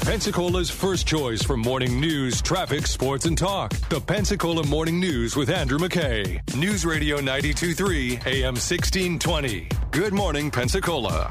Pensacola's first choice for morning news, traffic, sports, and talk. The Pensacola Morning News with Andrew McKay. News Radio 92.3, AM 1620. Good morning, Pensacola.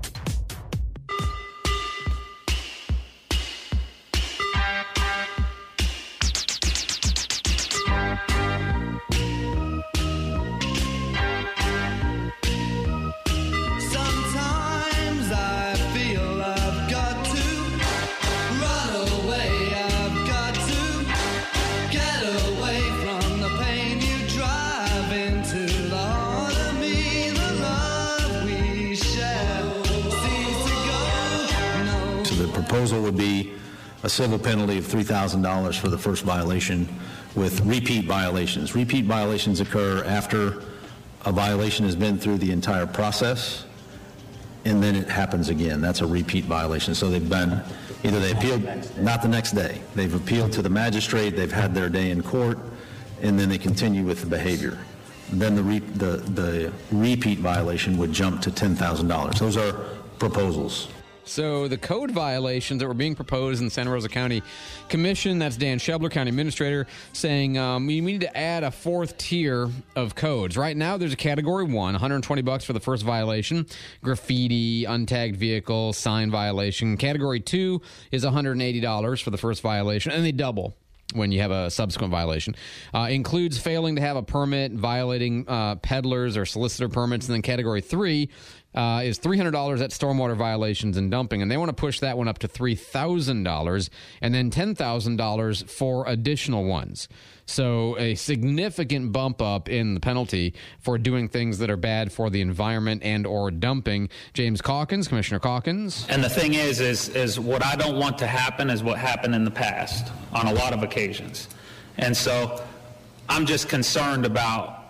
Proposal would be a civil penalty of $3,000 for the first violation with repeat violations. Repeat violations occur after a violation has been through the entire process and then it happens again. That's a repeat violation. So they've been, either they appealed, not the next day, they've appealed to the magistrate, they've had their day in court, and then they continue with the behavior. Then the repeat violation would jump to $10,000. Those are proposals. So the code violations that were being proposed in the Santa Rosa County Commission, that's Dan Shebler, County Administrator, saying we need to add a fourth tier of codes. Right now there's a Category 1, $120 for the first violation, graffiti, untagged vehicle, sign violation. Category 2 is $180 for the first violation, and they double when you have a subsequent violation. Includes failing to have a permit, violating peddlers or solicitor permits. And then Category 3 is $300 at stormwater violations and dumping. And they want to push that one up to $3,000 and then $10,000 for additional ones. So a significant bump up in the penalty for doing things that are bad for the environment and or dumping. James Calkins, Commissioner Calkins. And the thing is what I don't want to happen is what happened in the past on a lot of occasions. And so I'm just concerned about,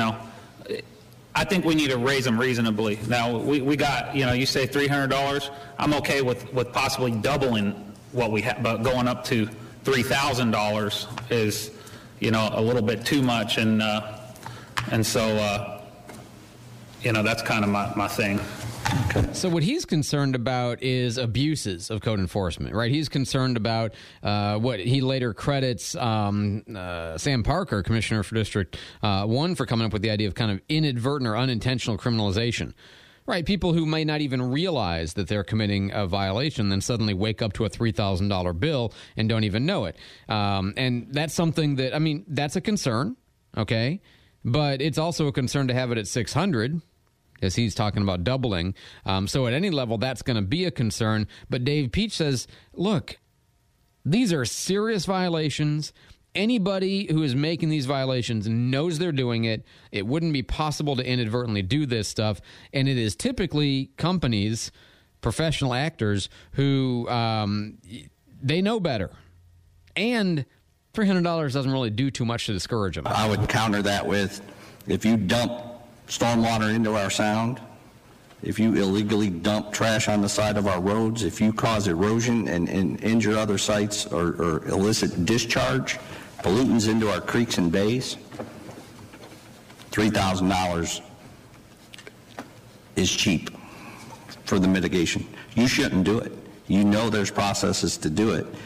I think we need to raise them reasonably. Now, we got, you say $300. I'm okay with possibly doubling what we have, but going up to $3,000 is, a little bit too much. And so, that's kind of my thing. Okay. So what he's concerned about is abuses of code enforcement, right? He's concerned about what he later credits Sam Parker, Commissioner for District 1, for coming up with the idea of kind of inadvertent or unintentional criminalization. Right, people who may not even realize that they're committing a violation, then suddenly wake up to a $3,000 bill and don't even know it. And that's something that, that's a concern, okay? But it's also a concern to have it at $600, as he's talking about doubling. So at any level, that's going to be a concern. But Dave Peach says, look, these are serious violations. Anybody who is making these violations knows they're doing it. It wouldn't be possible to inadvertently do this stuff. And it is typically companies, professional actors, who they know better. And $300 doesn't really do too much to discourage them. I would counter that with, if you dump stormwater into our sound, if you illegally dump trash on the side of our roads, if you cause erosion and injure other sites or illicit discharge, pollutants into our creeks and bays, $3,000 is cheap for the mitigation. You shouldn't do it. There's processes to do it.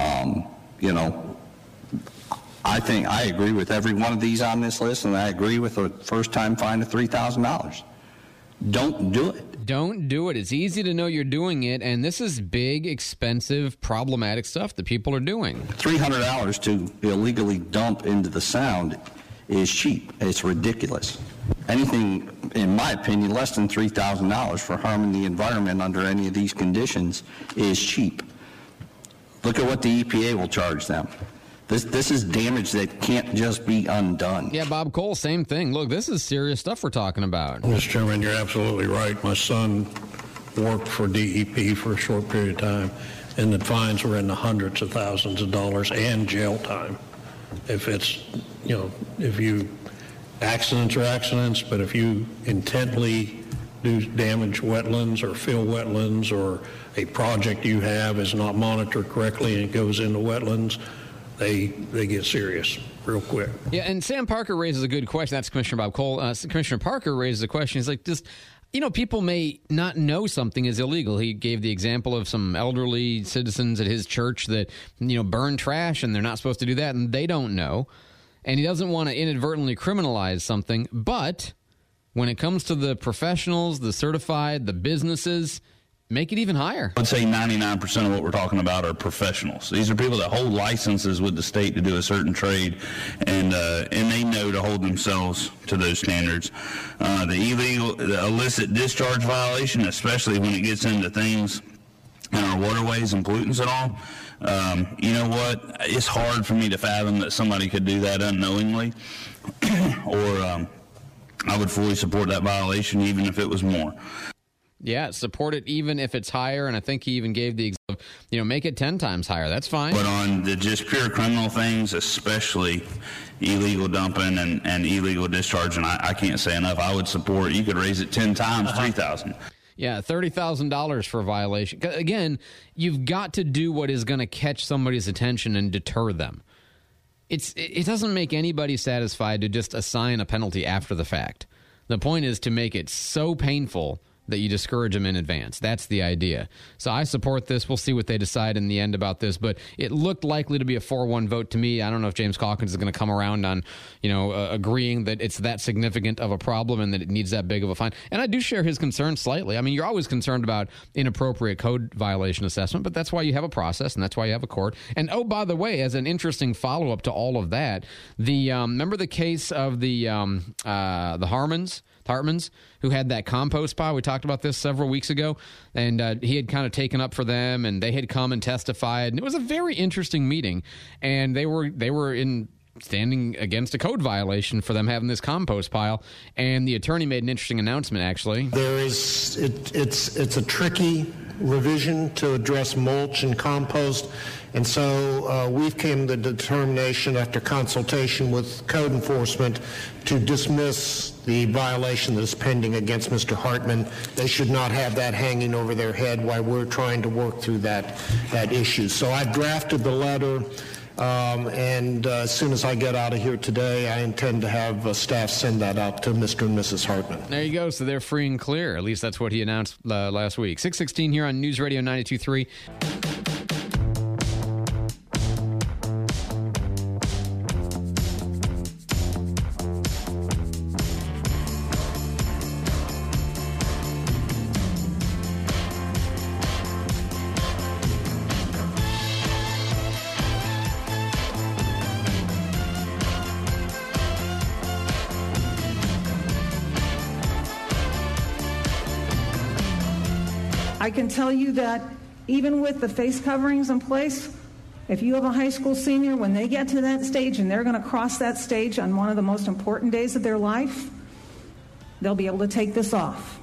I think I agree with every one of these on this list, and I agree with a first-time fine of $3,000. Don't do it. Don't do it. It's easy to know you're doing it, and this is big, expensive, problematic stuff that people are doing. $300 to illegally dump into the sound is cheap. It's ridiculous. Anything, in my opinion, less than $3,000 for harming the environment under any of these conditions is cheap. Look at what the EPA will charge them. This is damage that can't just be undone. Yeah, Bob Cole, same thing. Look, this is serious stuff we're talking about. Mr. Chairman, you're absolutely right. My son worked for DEP for a short period of time, and the fines were in the hundreds of thousands of dollars and jail time. If it's, if you, accidents are accidents, but if you intently do damage wetlands or fill wetlands, or a project you have is not monitored correctly and it goes into wetlands, they get serious real quick. Yeah, and Sam Parker raises a good question. That's Commissioner Bob Cole. Commissioner Parker raises a question. He's like, people may not know something is illegal. He gave the example of some elderly citizens at his church that, burn trash, and they're not supposed to do that, and they don't know. And he doesn't want to inadvertently criminalize something. But when it comes to the professionals, the certified, the businesses, make it even higher. I'd say 99% of what we're talking about are professionals. These are people that hold licenses with the state to do a certain trade, and they know to hold themselves to those standards. The illicit discharge violation, especially when it gets into things in our waterways and pollutants and all, you know what? It's hard for me to fathom that somebody could do that unknowingly, or I would fully support that violation even if it was more. Yeah, support it even if it's higher, and I think he even gave the example of, make it 10 times higher. That's fine. But on the just pure criminal things, especially illegal dumping and illegal discharge, and I can't say enough, I would support, you could raise it 10 times, $3,000. Yeah, $30,000 for a violation. Again, you've got to do what is going to catch somebody's attention and deter them. It doesn't make anybody satisfied to just assign a penalty after the fact. The point is to make it so painful that you discourage them in advance. That's the idea. So I support this. We'll see what they decide in the end about this, but it looked likely to be a 4-1 vote to me. I don't know if James Calkins is going to come around on, agreeing that it's that significant of a problem and that it needs that big of a fine. And I do share his concern slightly. I mean, you're always concerned about inappropriate code violation assessment, but that's why you have a process and that's why you have a court. And oh, by the way, as an interesting follow-up to all of that, remember the case of the Hartmans, who had that compost pile. We talked about this several weeks ago, and he had kind of taken up for them, and they had come and testified, and it was a very interesting meeting, and they were standing against a code violation for them having this compost pile, and the attorney made an interesting announcement, actually. It's a tricky revision to address mulch and compost, and so we've came to the determination after consultation with code enforcement to dismiss the violation that is pending against Mr. Hartman. They should not have that hanging over their head while we're trying to work through that issue. So I've drafted the letter, and as soon as I get out of here today, I intend to have staff send that out to Mr. and Mrs. Hartman. There you go. So they're free and clear. At least that's what he announced last week. 6:16 here on News Radio 92.3. I can tell you that even with the face coverings in place, if you have a high school senior, when they get to that stage and they're going to cross that stage on one of the most important days of their life, they'll be able to take this off.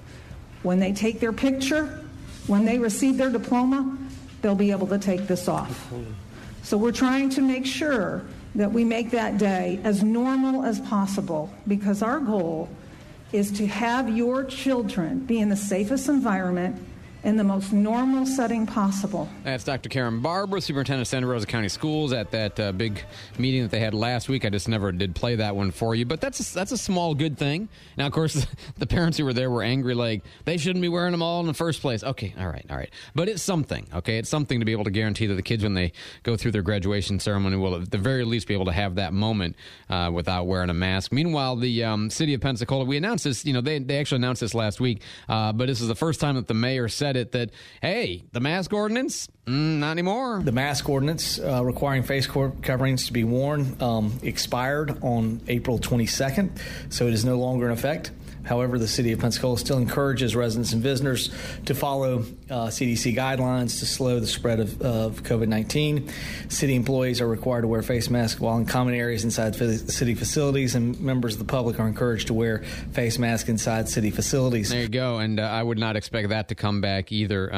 When they take their picture, when they receive their diploma, they'll be able to take this off. So we're trying to make sure that we make that day as normal as possible, because our goal is to have your children be in the safest environment in the most normal setting possible. That's Dr. Karen Barber, Superintendent of Santa Rosa County Schools, at that big meeting that they had last week. I just never did play that one for you, but that's a small good thing. Now, of course, the parents who were there were angry, like, they shouldn't be wearing them all in the first place. Okay, all right. But it's something, okay? It's something to be able to guarantee that the kids, when they go through their graduation ceremony, will at the very least be able to have that moment without wearing a mask. Meanwhile, the city of Pensacola, we announced this, they actually announced this last week, but this is the first time that the mayor said it, that, hey, the mask ordinance, not anymore. The mask ordinance requiring face coverings to be worn expired on April 22nd, so it is no longer in effect. However, the city of Pensacola still encourages residents and visitors to follow CDC guidelines to slow the spread of COVID-19. City employees are required to wear face masks while in common areas inside city facilities, and members of the public are encouraged to wear face masks inside city facilities. There you go, and I would not expect that to come back either.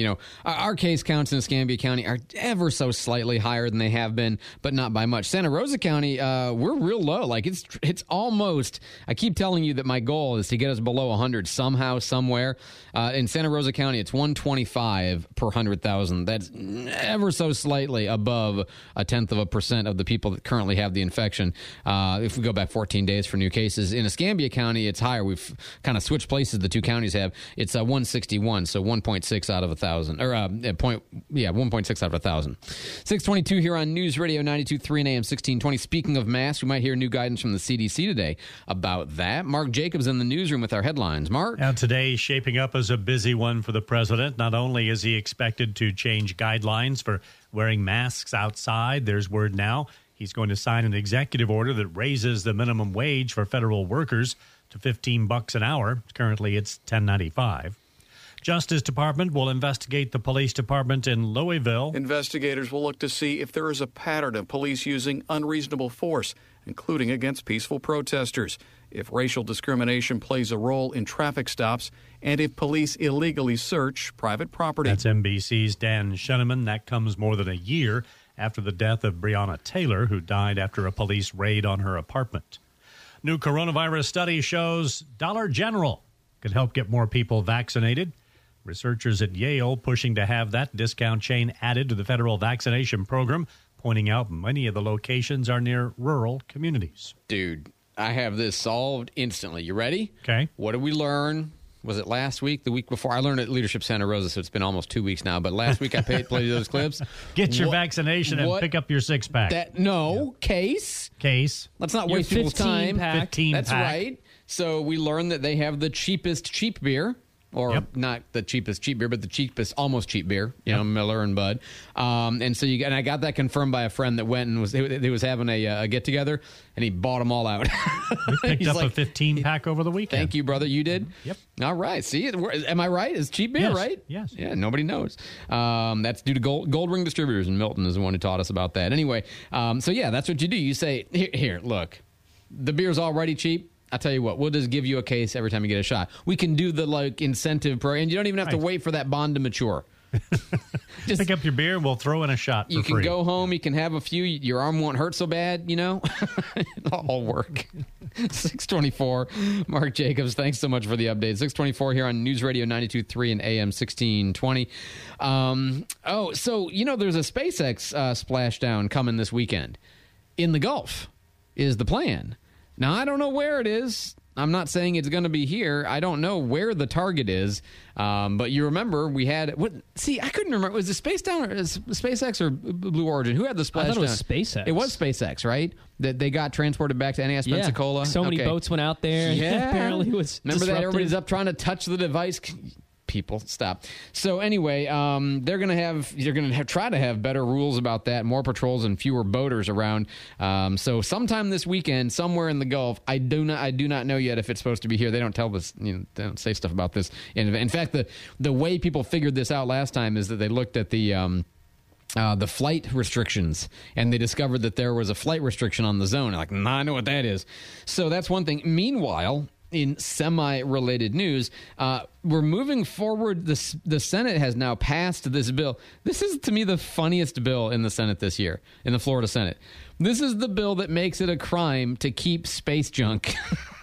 Our case counts in Escambia County are ever so slightly higher than they have been, but not by much. Santa Rosa County, we're real low. Like, it's almost, I keep telling you that my goal is to get us below 100 somehow, somewhere. In Santa Rosa County, it's 120. 125 per 100,000. That's ever so slightly above 0.1% of the people that currently have the infection. If we go back 14 days for new cases. In Escambia County, it's higher. We've kind of switched places the two counties have. It's 161, so 1.6 out of 1,000. Or 1.6 out of 1,000. 622 here on News Radio 92.3 and AM 1620. Speaking of masks, we might hear new guidance from the CDC today about that. Mark Jacobs in the newsroom with our headlines. Mark? Now, today shaping up as a busy one for the president. Not only is he expected to change guidelines for wearing masks outside, there's word now he's going to sign an executive order that raises the minimum wage for federal workers to $15 an hour. Currently, it's $10.95. Justice Department will investigate the police department in Louisville. Investigators will look to see if there is a pattern of police using unreasonable force, including against peaceful protesters, if racial discrimination plays a role in traffic stops, and if police illegally search private property. That's NBC's Dan Sheneman. That comes more than a year after the death of Breonna Taylor, who died after a police raid on her apartment. New coronavirus study shows Dollar General could help get more people vaccinated. Researchers at Yale pushing to have that discount chain added to the federal vaccination program, pointing out many of the locations are near rural communities. Dude, I have this solved instantly. You ready? Okay. What did we learn? Was it last week, the week before? I learned at Leadership Santa Rosa, so it's been almost 2 weeks now. But last week I played those clips. Get your vaccination and pick up your six-pack. Case. Let's not waste people's time. 15 That's pack. right. So we learned that they have the cheapest cheap beer. Or not the cheapest cheap beer, but the cheapest almost cheap beer, Miller and Bud. And so I got that confirmed by a friend that went and was having a get together, and he bought them all out. We picked up a 15-pack over the weekend. Thank you, brother. You did? Yep. All right. See, am I right? It's cheap beer, right? Yes. Yeah, nobody knows. That's due to Gold Ring Distributors, and Milton is the one who taught us about that. Anyway, so that's what you do. You say, here, look, the beer's already cheap. I'll tell you what, we'll just give you a case every time you get a shot. We can do the incentive program, and you don't even have to wait for that bond to mature. Just pick up your beer, we'll throw in a shot for free. You can go home, you can have a few, your arm won't hurt so bad, It'll all work. 624, Mark Jacobs, thanks so much for the update. 624 here on News Radio 92.3 and AM 1620. There's a SpaceX splashdown coming this weekend. In the Gulf is the plan. Now, I don't know where it is. I'm not saying it's going to be here. I don't know where the target is. But you remember we had... I couldn't remember. Was it SpaceX or Blue Origin? Who had the splashdown? I thought it was SpaceX. It was SpaceX, right? That they got transported back to NAS Pensacola. So many boats went out there. Yeah. Apparently it was Remember disrupted. that? Everybody's up trying to touch the device. People, stop. So anyway, they're going to try to have better rules about that, more patrols and fewer boaters around. So sometime this weekend, somewhere in the Gulf, I do not know yet if it's supposed to be here. They don't tell us, they don't say stuff about this. In fact, the way people figured this out last time is that they looked at the flight restrictions, and they discovered that there was a flight restriction on the zone. Like, I know what that is. So that's one thing. Meanwhile, in semi-related news, we're moving forward. The Senate has now passed this bill. This is, to me, the funniest bill in the Senate this year, in the Florida Senate. This is the bill that makes it a crime to keep space junk.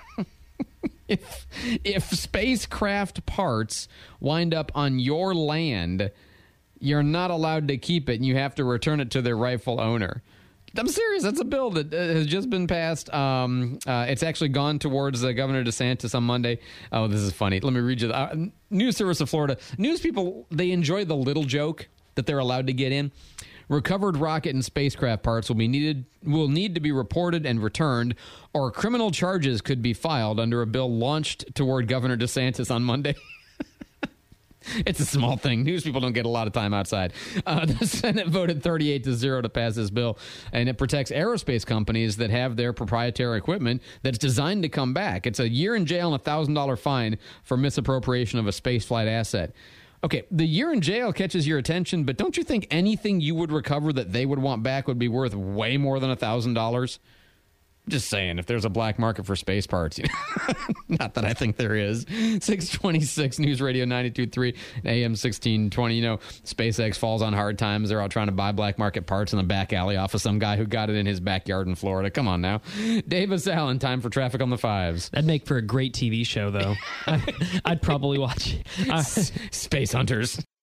If spacecraft parts wind up on your land, you're not allowed to keep it, and you have to return it to their rightful owner. I'm serious. That's a bill that has just been passed. It's actually gone towards Governor DeSantis on Monday. Oh, this is funny. Let me read you the News Service of Florida. News people, they enjoy the little joke that they're allowed to get in. Recovered rocket and spacecraft parts will need to be reported and returned, or criminal charges could be filed under a bill launched toward Governor DeSantis on Monday. It's a small thing. News people don't get a lot of time outside. The Senate voted 38-0 to pass this bill, and it protects aerospace companies that have their proprietary equipment that's designed to come back. It's a year in jail and a $1,000 fine for misappropriation of a spaceflight asset. Okay, the year in jail catches your attention, but don't you think anything you would recover that they would want back would be worth way more than $1,000? Just saying, if there's a black market for space parts, not that I think there is. 626 News Radio 92.3 AM 1620. SpaceX falls on hard times. They're out trying to buy black market parts in the back alley off of some guy who got it in his backyard in Florida. Come on now. Davis Allen, time for Traffic on the Fives. That'd make for a great TV show, though. I'd probably watch it. Space Hunters.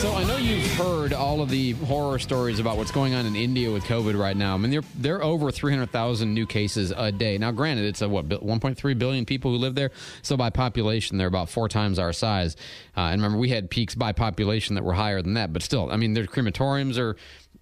So I know you've heard all of the horror stories about what's going on in India with COVID right now. I mean, they're over 300,000 new cases a day. Now, granted, it's 1.3 billion people who live there. So by population, they're about 4 times our size. And remember, we had peaks by population that were higher than that. But still, I mean, their crematoriums are,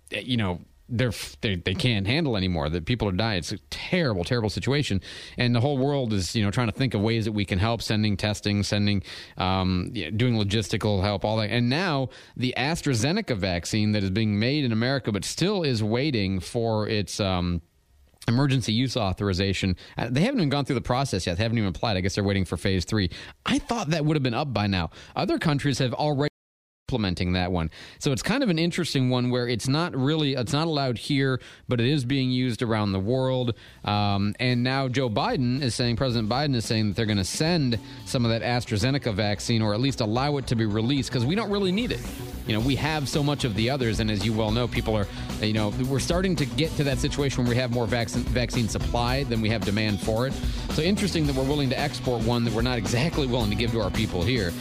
they can't handle anymore. That people are dying. It's a terrible, terrible situation, and the whole world is trying to think of ways that we can help, sending testing, doing logistical help, all that. And now the AstraZeneca vaccine that is being made in America, but still is waiting for its emergency use authorization. They haven't even gone through the process yet. They haven't even applied. I guess they're waiting for phase 3. I thought that would have been up by now. Other countries have already implementing that one. So it's kind of an interesting one where it's not allowed here, but it is being used around the world. And now President Biden is saying that they're going to send some of that AstraZeneca vaccine, or at least allow it to be released, because we don't really need it. We have so much of the others, and as you well know, people are, we're starting to get to that situation where we have more vaccine supply than we have demand for it. So interesting that we're willing to export one that we're not exactly willing to give to our people here.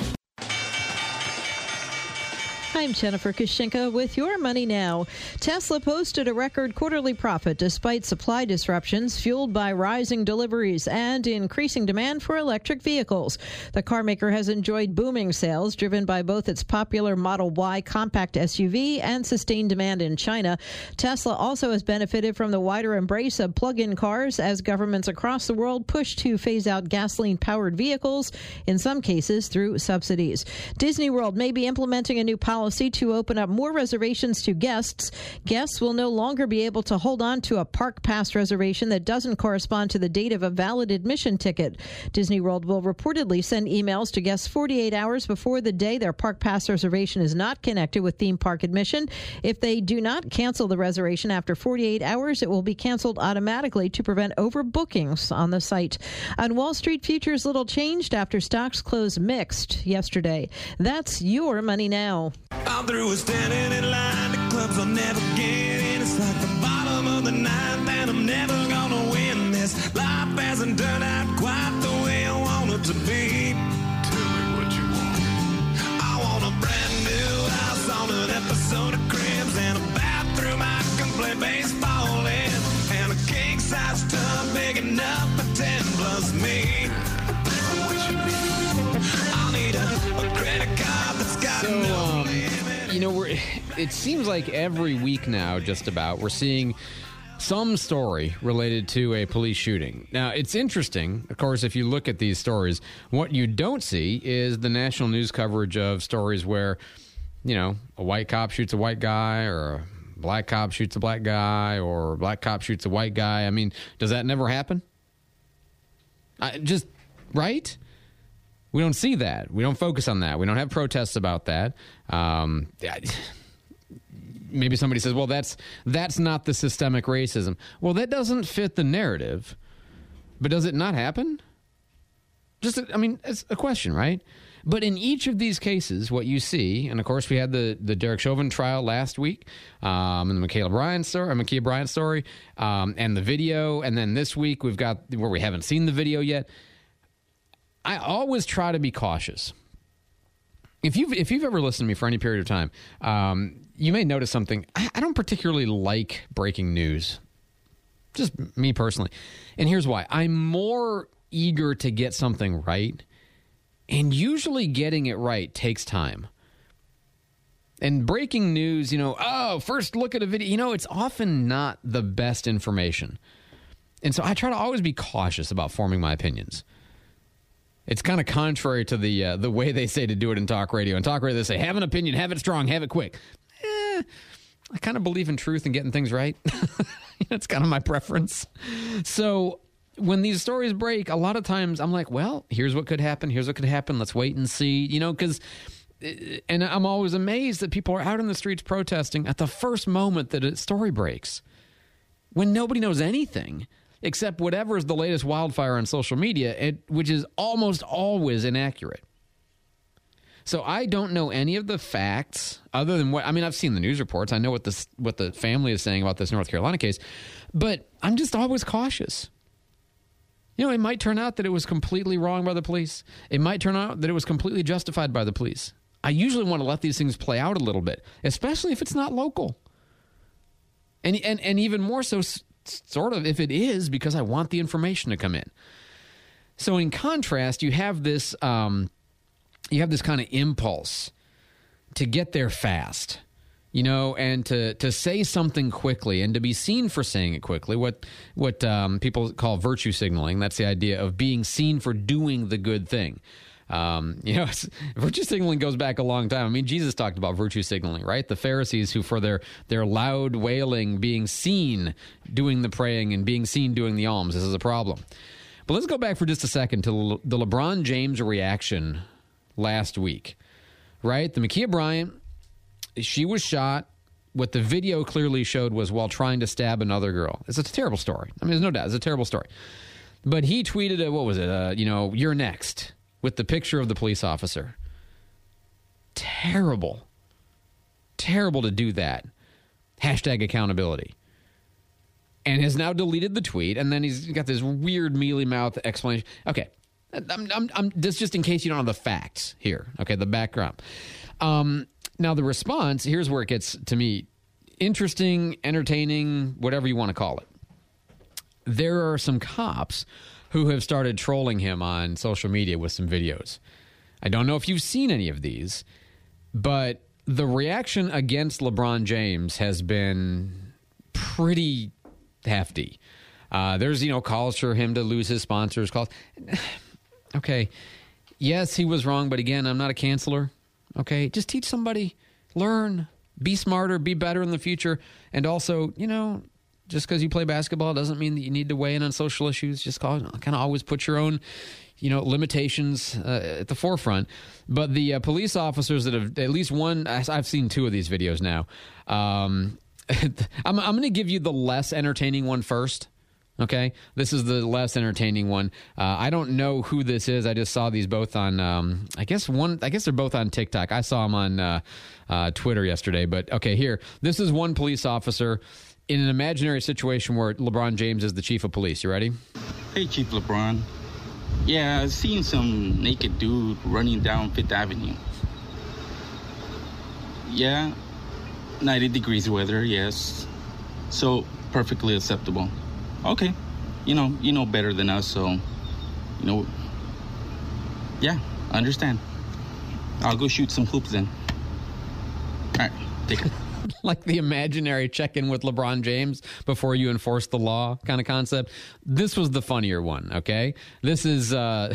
I'm Jennifer Kushinka with Your Money Now. Tesla posted a record quarterly profit despite supply disruptions fueled by rising deliveries and increasing demand for electric vehicles. The carmaker has enjoyed booming sales driven by both its popular Model Y compact SUV and sustained demand in China. Tesla also has benefited from the wider embrace of plug-in cars as governments across the world push to phase out gasoline-powered vehicles, in some cases through subsidies. Disney World may be implementing a new policy to open up more reservations to guests. Guests will no longer be able to hold on to a park pass reservation that doesn't correspond to the date of a valid admission ticket. Disney World will reportedly send emails to guests 48 hours before the day their park pass reservation is not connected with theme park admission. If they do not cancel the reservation after 48 hours, it will be canceled automatically to prevent overbookings on the site. On Wall Street, futures little changed after stocks closed mixed yesterday. That's Your Money Now. I'm through with standing in line. The clubs I'll never get in. It's like the bottom of the ninth, and I'm never gonna win this. Life hasn't turned out quite the way I want it to be. Tell me what you want. I want a brand new house on an episode of Cribs, and a bathroom I can play baseball in, and a king-size tub big enough for 10 plus me. I'll need a credit card that's got no limit. It seems like every week now, just about, we're seeing some story related to a police shooting. Now, it's interesting, of course, if you look at these stories, what you don't see is the national news coverage of stories where, a white cop shoots a white guy, or a black cop shoots a black guy, or a black cop shoots a white guy. I mean, does that never happen? Right? We don't see that. We don't focus on that. We don't have protests about that. Maybe somebody says, well, that's not the systemic racism. Well, that doesn't fit the narrative. But does it not happen? It's a question, right? But in each of these cases, what you see, and of course we had the Derek Chauvin trial last week, and the Ma'Khia Bryant story, and the video, and then this week we've got where we haven't seen the video yet. I always try to be cautious. If you've ever listened to me for any period of time, you may notice something. I don't particularly like breaking news. Just me personally. And here's why. I'm more eager to get something right, and usually getting it right takes time. And breaking news, first look at a video, it's often not the best information. And so I try to always be cautious about forming my opinions. It's kind of contrary to the way they say to do it in talk radio. In talk radio, they say, have an opinion, have it strong, have it quick. I kind of believe in truth and getting things right. It's kind of my preference. So when these stories break, a lot of times I'm like, well, here's what could happen. Here's what could happen. Let's wait and see, and I'm always amazed that people are out in the streets protesting at the first moment that a story breaks, when nobody knows anything except whatever is the latest wildfire on social media, which is almost always inaccurate. So I don't know any of the facts other than I've seen the news reports. I know what the family is saying about this North Carolina case, but I'm just always cautious. It might turn out that it was completely wrong by the police. It might turn out that it was completely justified by the police. I usually want to let these things play out a little bit, especially if it's not local. And even more so, sort of, if it is, because I want the information to come in. So in contrast, you have this kind of impulse to get there fast, and to say something quickly and to be seen for saying it quickly. What people call virtue signaling. That's the idea of being seen for doing the good thing. Virtue signaling goes back a long time. I mean, Jesus talked about virtue signaling, right? The Pharisees who, for their loud wailing, being seen doing the praying and being seen doing the alms. This is a problem. But let's go back for just a second to the LeBron James reaction last week, right? The Ma'Khia Bryant, she was shot. What the video clearly showed was while trying to stab another girl. It's a terrible story. I mean, there's no doubt. It's a terrible story. But he tweeted, what was it? You're next, with the picture of the police officer. Terrible. Terrible to do that. Hashtag accountability. And has now deleted the tweet, and then he's got this weird mealy mouth explanation. Okay, this just in case you don't have the facts here. Okay, the background. Now the response, here's where it gets, to me, interesting, entertaining, whatever you want to call it. There are some cops who have started trolling him on social media with some videos. I don't know if you've seen any of these, but the reaction against LeBron James has been pretty hefty. There's, calls for him to lose his sponsors. Calls. Okay. Yes, he was wrong, but again, I'm not a canceller. Okay. Just teach somebody, learn, be smarter, be better in the future. And also, just because you play basketball doesn't mean that you need to weigh in on social issues. Just kind of always put your own, limitations at the forefront. But the police officers that have, at least one, I've seen two of these videos now. I'm going to give you the less entertaining one first. Okay, this is the less entertaining one. I don't know who this is. I just saw these both on. I guess they're both on TikTok. I saw them on Twitter yesterday. But okay, here, this is one police officer in an imaginary situation where LeBron James is the chief of police. You ready? Hey, Chief LeBron. Yeah, I've seen some naked dude running down Fifth Avenue. Yeah. 90 degrees weather, yes. So, perfectly acceptable. Okay. You know better than us, so, yeah, I understand. I'll go shoot some hoops then. All right, take it. Like the imaginary check-in with LeBron James before you enforce the law kind of concept. This was the funnier one, okay? This is,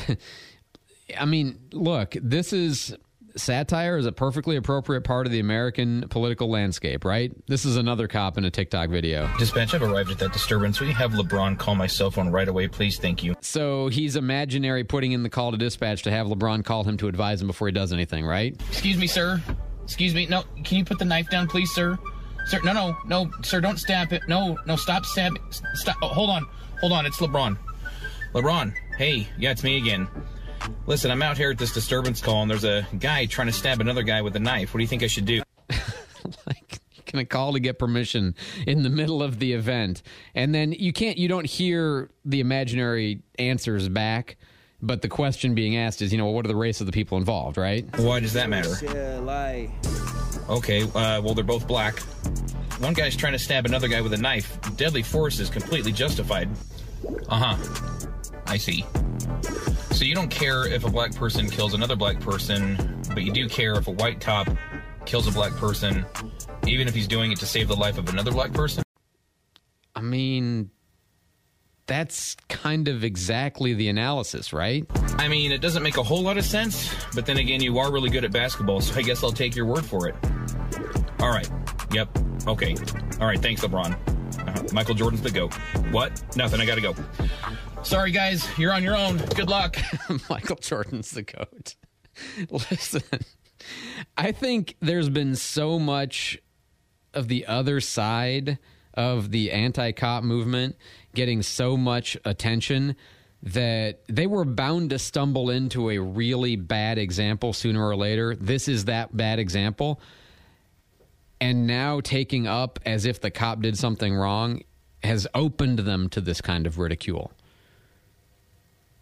look, this is... Satire is a perfectly appropriate part of the American political landscape, right? This is another cop in a TikTok video. Dispatch, I've arrived at that disturbance. Will you have LeBron call my cell phone right away, please? Thank you. So he's imaginary putting in the call to dispatch to have LeBron call him to advise him before he does anything, right? Excuse me, sir. Excuse me. No, can you put the knife down, please, sir? Sir, no, sir, don't stab it. No, stop stabbing. Stop. Oh, hold on. It's LeBron. LeBron, hey, yeah, it's me again. Listen, I'm out here at this disturbance call, and there's a guy trying to stab another guy with a knife. What do you think I should do? Like, you're going to call to get permission in the middle of the event, and then you don't hear the imaginary answers back, but the question being asked is, what are the race of the people involved, right? Why does that matter? Okay, well, they're both black. One guy's trying to stab another guy with a knife. Deadly force is completely justified. Uh-huh. I see. So you don't care if a black person kills another black person, but you do care if a white cop kills a black person, even if he's doing it to save the life of another black person? I mean, that's kind of exactly the analysis, right? I mean, it doesn't make a whole lot of sense, but then again, you are really good at basketball, so I guess I'll take your word for it. All right. Yep. Okay. All right. Thanks, LeBron. Michael Jordan's the GOAT. What? Nothing. I gotta go. Sorry, guys. You're on your own. Good luck. Michael Jordan's the GOAT. Listen, I think there's been so much of the other side of the anti-cop movement getting so much attention that they were bound to stumble into a really bad example sooner or later. This is that bad example. And now taking up as if the cop did something wrong has opened them to this kind of ridicule.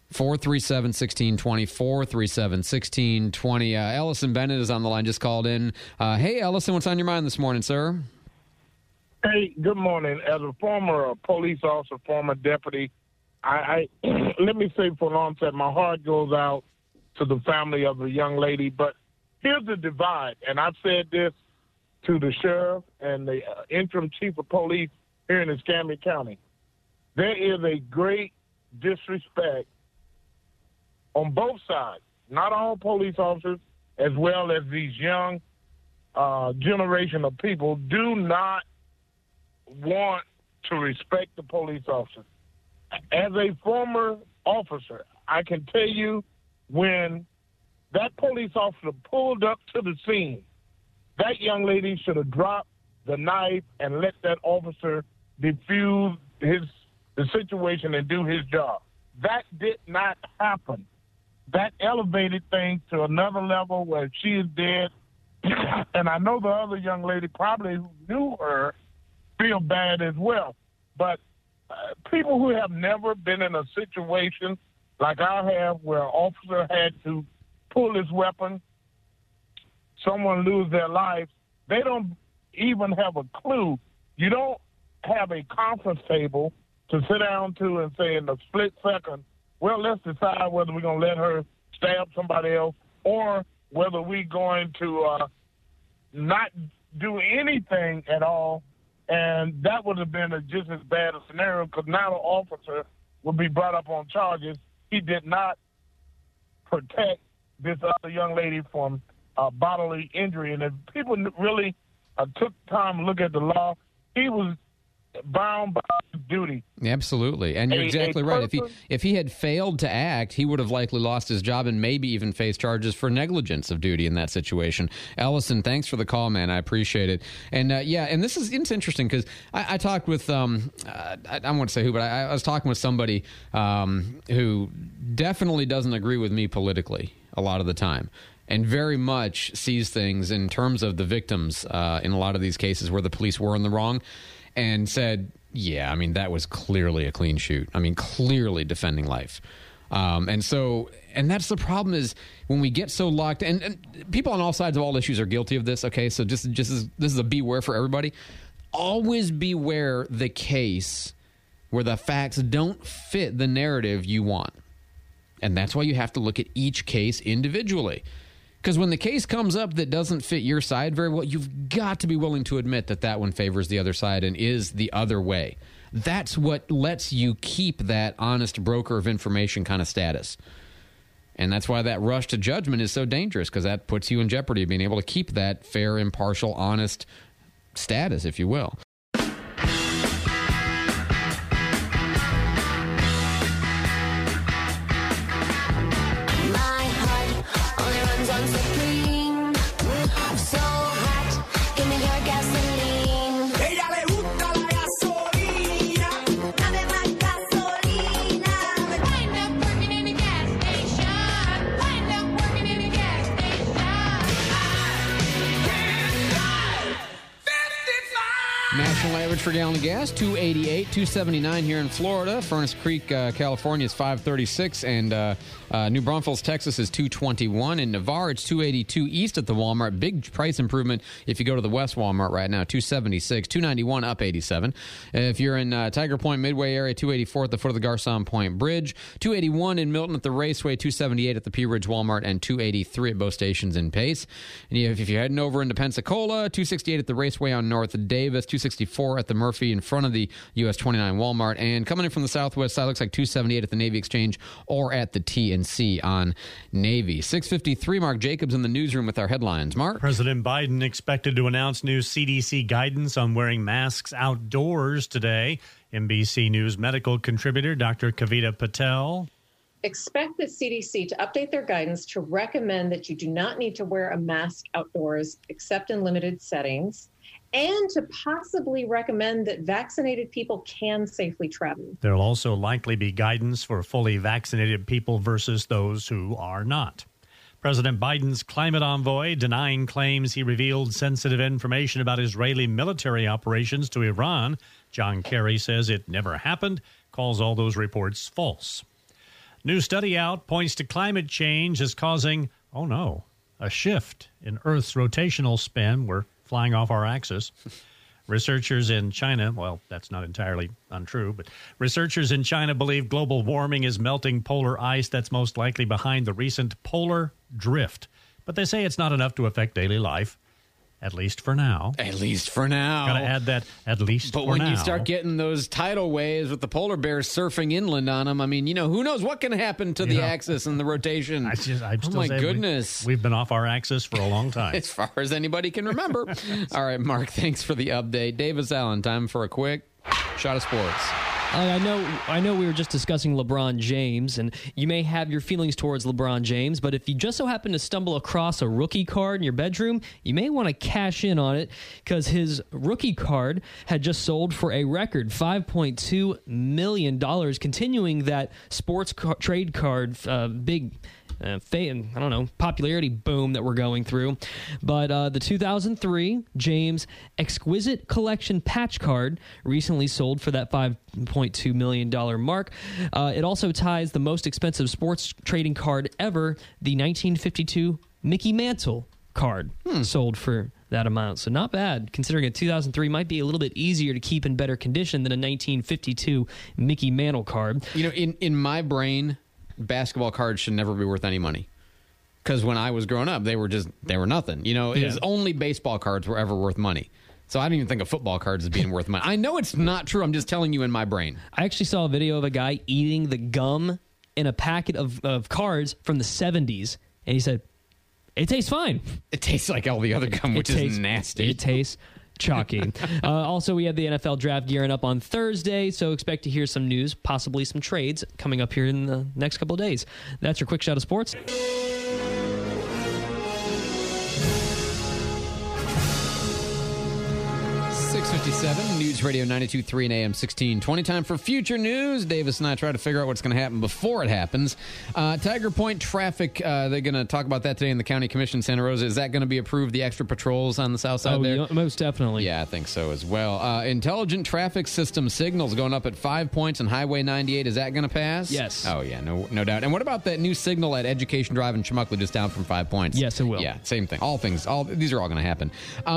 437-1620, 437-1620. Ellison Bennett is on the line, just called in. Hey, Ellison, what's on your mind this morning, sir? Hey, good morning. As a former police officer, former deputy, I let me say for an onset, my heart goes out to the family of the young lady. But here's the divide, and I've said this to the sheriff and the interim chief of police here in Escambia County. There is a great disrespect on both sides, not all police officers, as well as these young generation of people do not want to respect the police officers. As a former officer, I can tell you when that police officer pulled up to the scene, that young lady should have dropped the knife and let that officer defuse the situation and do his job. That did not happen. That elevated things to another level where she is dead. And I know the other young lady probably who knew her feel bad as well. But people who have never been in a situation like I have where an officer had to pull his weapon, someone lose their life, they don't even have a clue. You don't have a conference table to sit down to and say in a split second, well, let's decide whether we're going to let her stab somebody else or whether we're going to not do anything at all. And that would have been just as bad a scenario because now the officer would be brought up on charges. He did not protect this other young lady from bodily injury. And if people really took time to look at the law, he was bound by his duty. Absolutely. And you're exactly right. If he had failed to act, he would have likely lost his job and maybe even faced charges for negligence of duty in that situation. Ellison, thanks for the call, man. I appreciate it. And and it's interesting because I talked with, I won't say who, but I was talking with somebody who definitely doesn't agree with me politically a lot of the time, and very much sees things in terms of the victims in a lot of these cases where the police were in the wrong, and said, yeah, I mean, that was clearly a clean shoot. I mean, clearly defending life. And that's the problem is when we get so locked, and people on all sides of all issues are guilty of this, okay? So this is a beware for everybody. Always beware the case where the facts don't fit the narrative you want. And that's why you have to look at each case individually. Because when the case comes up that doesn't fit your side very well, you've got to be willing to admit that one favors the other side and is the other way. That's what lets you keep that honest broker of information kind of status. And that's why that rush to judgment is so dangerous, because that puts you in jeopardy of being able to keep that fair, impartial, honest status, if you will. National average for gallon of gas, $2.88, $2.79 here in Florida. Furnace Creek, California is $5.36, and New Braunfels, Texas is $2.21. In Navarre, it's $2.82 east at the Walmart. Big price improvement if you go to the West Walmart right now, $2.76, $2.91 up 87. If you're in Tiger Point, Midway area, $2.84 at the foot of the Garcon Point Bridge, $2.81 in Milton at the Raceway, $2.78 at the Pea Ridge Walmart, and $2.83 at both stations in Pace. And if you're heading over into Pensacola, $2.68 at the Raceway on North Davis, $2.64 at the Murphy in front of the US 29 Walmart, and coming in from the southwest side looks like $2.78 at the Navy Exchange or at the TNC on Navy. 6:53, Mark Jacobs in the newsroom with our headlines. Mark? President Biden expected to announce new CDC guidance on wearing masks outdoors today. NBC News medical contributor Dr. Kavita Patel. Expect the CDC to update their guidance to recommend that you do not need to wear a mask outdoors except in limited settings, and to possibly recommend that vaccinated people can safely travel. There will also likely be guidance for fully vaccinated people versus those who are not. President Biden's climate envoy denying claims he revealed sensitive information about Israeli military operations to Iran. John Kerry says it never happened, calls all those reports false. New study out points to climate change is causing, a shift in Earth's rotational spin. We're flying off our axis. Researchers in China, well, that's not entirely untrue, but researchers in China believe global warming is melting polar ice that's most likely behind the recent polar drift. But they say it's not enough to affect daily life. At least for now. At least for now. Got to add that, at least but for now. But when you start getting those tidal waves with the polar bears surfing inland on them, I mean, who knows what can happen to the axis and the rotation. Oh, my goodness. We've been off our axis for a long time. As far as anybody can remember. All right, Mark, thanks for the update. Davis Allen, time for a quick shot of sports. I know we were just discussing LeBron James, and you may have your feelings towards LeBron James, but if you just so happen to stumble across a rookie card in your bedroom, you may want to cash in on it because his rookie card had just sold for a record $5.2 million, continuing that sports trade card big popularity boom that we're going through. But the 2003 James Exquisite Collection patch card recently sold for that $5.2 million mark. It also ties the most expensive sports trading card ever, the 1952 Mickey Mantle card, sold for that amount. So not bad, considering a 2003 might be a little bit easier to keep in better condition than a 1952 Mickey Mantle card. In my brain, basketball cards should never be worth any money. Because when I was growing up, they were nothing. It was only baseball cards were ever worth money. So I don't even think of football cards as being worth money. I know it's not true. I'm just telling you in my brain. I actually saw a video of a guy eating the gum in a packet of cards from the 70s. And he said, it tastes fine. It tastes like all the other gum, which is nasty. It tastes chalky. Also, we have the NFL draft gearing up on Thursday, so expect to hear some news, possibly some trades coming up here in the next couple of days. That's your quick shot of sports. 6:57, News Radio 92.3 and AM 1620. Time for future news. Davis and I try to figure out what's going to happen before it happens. Tiger Point traffic, they're going to talk about that today in the County Commission, Santa Rosa. Is that going to be approved, the extra patrols on the south side there? Yeah, most definitely. Yeah, I think so as well. Intelligent traffic system signals going up at 5 points on Highway 98. Is that going to pass? Yes. Oh, yeah, no doubt. And what about that new signal at Education Drive in Chumuckla just down from 5 points? Yes, it will. Yeah, same thing. These are all going to happen.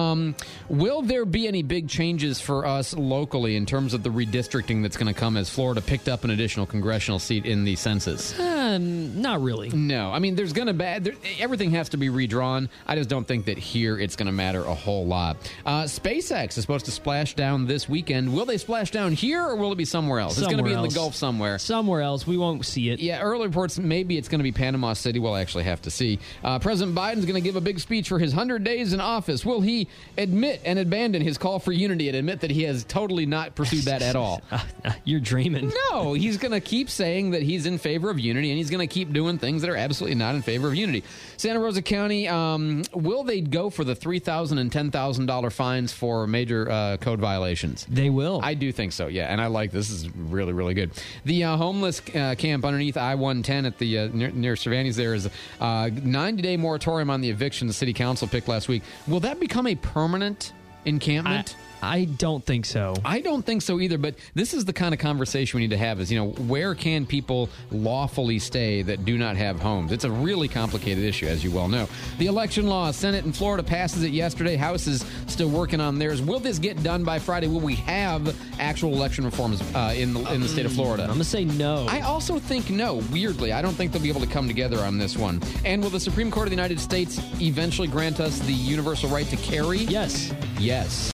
Will there be any big changes for us locally in terms of the redistricting that's going to come as Florida picked up an additional congressional seat in the census? Not really. No. I mean, there's going to be... everything has to be redrawn. I just don't think that here it's going to matter a whole lot. SpaceX is supposed to splash down this weekend. Will they splash down here or will it be somewhere else? It's going to be in the Gulf somewhere. Somewhere else. We won't see it. Yeah, early reports, maybe it's going to be Panama City. We'll actually have to see. President Biden's going to give a big speech for his 100 days in office. Will he admit and abandon his call for unity and admit that he has totally not pursued that at all? You're dreaming. No, he's going to keep saying that he's in favor of unity, and he's going to keep doing things that are absolutely not in favor of unity. Santa Rosa County, will they go for the $3,000 and $10,000 fines for major code violations? They will. I do think so, yeah, and I like this. This is really, really good. The homeless camp underneath I-110 at the near Cervantes there is a 90-day moratorium on the eviction the city council picked last week. Will that become a permanent encampment? I don't think so. I don't think so either, but this is the kind of conversation we need to have is, where can people lawfully stay that do not have homes? It's a really complicated issue, as you well know. The election law, Senate in Florida passes it yesterday. House is still working on theirs. Will this get done by Friday? Will we have actual election reforms in the state of Florida? I'm going to say no. I also think no, weirdly. I don't think they'll be able to come together on this one. And will the Supreme Court of the United States eventually grant us the universal right to carry? Yes. Yes.